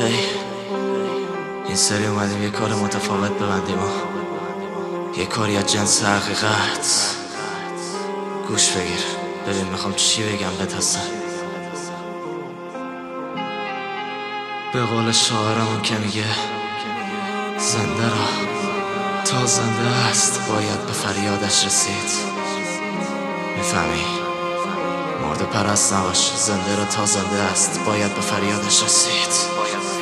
این سری اومدیم یه کار متفاوت ببندیم یه کاری از جنس حقیقت. گوش بگیر ببین میخوام چی بگم بهت هستن. به قول شاعرمون که میگه زنده را تا زنده است باید به فریادش رسید. میفهمی؟ مرد پرست نباش، زنده را تا زنده است باید به فریادش رسید.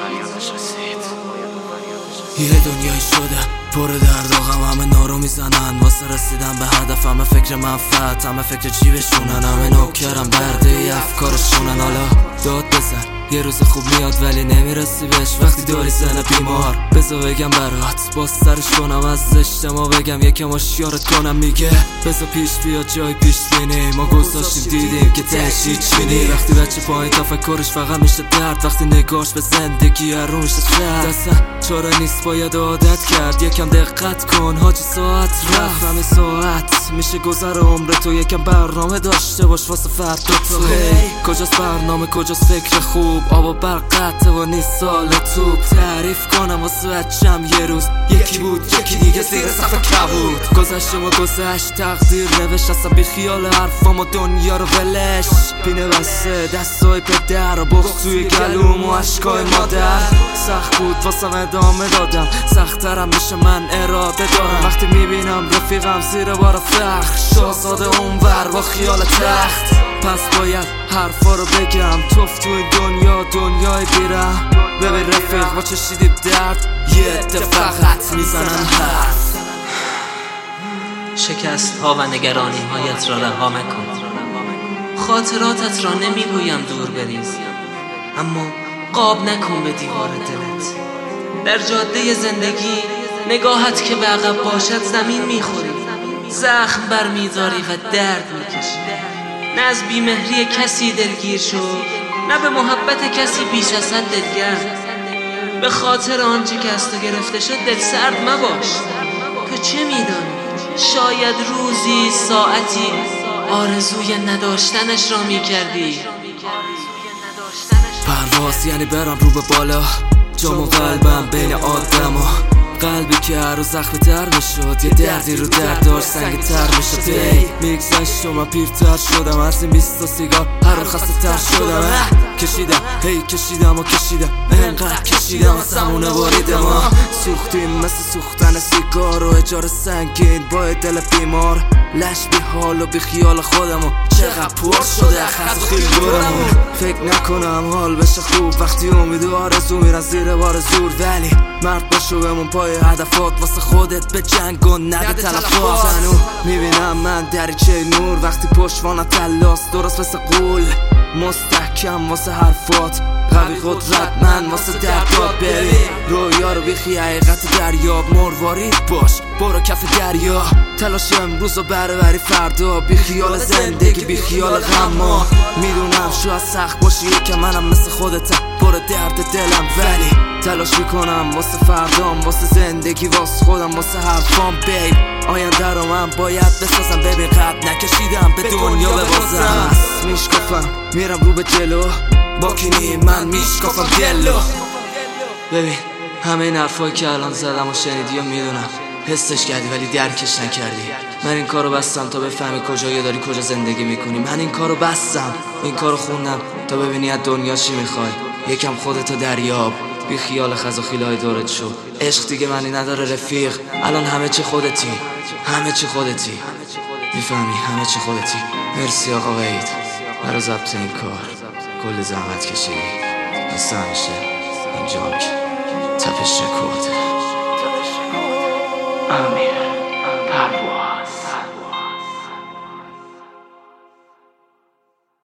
یه دنیای شده پر درد و غم، همه نارو میزنن واسه رسیدن به هدف، همه فکر منفعت، همه فکر جیبشونن، همه نوکرم برده ای افکارشونن. حالا داد بزن یه روز خوب میاد ولی نمیرسی بهش وقتی داری زن بیمار. بذار بگم برات باز سرش کنم از اجتماع بگم یکم آشیارت کنم. میگه بذار پیش بیاد جای پیش بینی، ما گذاشتیم دیدیم که تهش هیچی نی. وقتی بچه پایین تفکرش فقط میشه درد، وقتی نگاش به زندگی رو میشه شرد. اصلا چاره نیست باید عادت کرد، یکم دقت کن حاجی ساعت رفت. همین ساعت میشه گذر عمر تو، یکم برنامه داشته باش واسه فردا تو. کجاست برنامه کجاست فکر خوب، آب و برق قطعه و نیست سال توب. تعریف کنم واسه بچم یه روز یکی بود یکی دیگه زیر صفحه کبود. گذشته و گذشت تقدیر نوشت، اصلا بی خیال حرفام و دنیا رو ولش. بینه بسته دستای پدر و بخت توی گلوم و عشقای مادر. سخت بود واسم ادامه دادم، سخت‌ترم میشه من اراده دارم. وقتی میبینم رفیقم زیر بار فخر، شاهزاده اونور با خیال تخت. پس باید حرفا رو بگم، توف تو این دنیای بیرم. ببین رفیق با چشیدیم درد، یه عده فقط میزنن حرف. شکست ها و نگرانی هایت را رها مکن، خاطراتت را نمیگویم دور بریز، اما قاب نکن به دیوار دلت. در جاده زندگی نگاهت که به عقب باشد زمین میخوری، زخم برمیداری و درد میکشی. نه از بیمهری کسی دلگیر شو، نه به محبت کسی بیش از حد دلگرم. به خاطر آنچه که از تو گرفته شد دل سرد مباش. تو چه میدانی؟ شاید روزی ساعتی آرزوی نداشتنش را میکردی. پرواز یعنی برم رو به بالا، جام و قلبم بین آدم ها. قلبی که هر روز زخمی تر میشد، یه دردی رو درد داشت سنگی تر میشد. میگذشت و من پیرتر شدم، از این 20 سیگار هر رو خسته تر شدم. کشیدم کشیدم و کشیدم، انقدر کشیدم از همونه باریدم. سوختیم مثل سوختن سیگار و اجاره سنگین با دل بیمار. لش بی حال و بی خیال خودم و چقدر پر شده اخذ و خیل دورم. فکر نکنم حال بشه خوب وقتی امید و آرزو میرن زیر بار زور. ولی مرد باشو بمون پای هدفات، واسه خودت به جنگ و نده تلفات. هنو میبینم من دریچه نور وقتی پشتوانت تلاست، درست مثل قول مستحکم واسه حرفات، قوی قدرت من واسه دردات. بری رویا رو بیخی حقیقت دریاب، مروارید باش برو کف دریا. تلاش امروز و بری فردا، بی خیال زندگی بی خیال غم. میدونم شاید سخت باشی یکم، منم مثل خودتم پر درد دلم، ولی تلاش میکنم واسه فردام، واسه زندگی، واسه خودم، واسه حرفام. بیب آینده رو من باید بسازم، ببین قد نکشیدم به دنیا ببازم. میشکافم میرم رو به جلو، با کینی من میشکافم دلو. ببین همه این حرفایی که الان زدم و شنیدی و میدونم حسش کردی ولی درکش نکردی. من این کارو بستم تا بفهمی کجایی داری کجا زندگی میکنی. من این کارو بستم، این کارو خوندم تا ببینی از دنیا چی میخوای. یکم خودتو دریاب، بی خیال خزاخیلای دورت شو. عشق دیگه معنی نداره رفیق، الان همه چی خودتی، همه چی خودتی. میفهمی همه چی خودتی. مرسی آقا وحید برای ضبط این کار، کلی زحمت کشیدی. مثل همیشه این جانک تپش رکورده.